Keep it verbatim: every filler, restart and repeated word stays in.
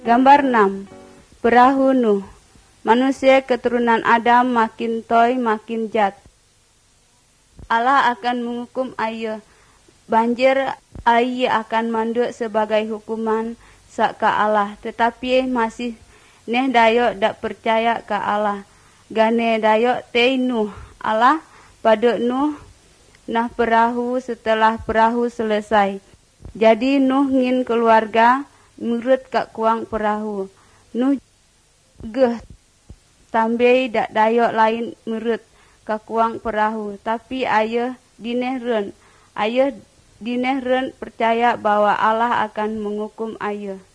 Gambar enam. Perahu Nuh. Manusia keturunan Adam makin toy makin jat. Allah akan menghukum aye. Banjir aye akan manduk sebagai hukuman sak ka Allah. Tetapi masih neh dayok dak percaya ka Allah. Gane dayok tei Nuh. Allah pada Nuh nah perahu setelah perahu selesai. Jadi Nuh ngin keluarga murut kak kuang perahu. Nuh geh sampai dak dayok lain murut kak kuang perahu. Tapi ayah dineh ren. Ayah dineh ren percaya bahwa Allah akan menghukum ayah.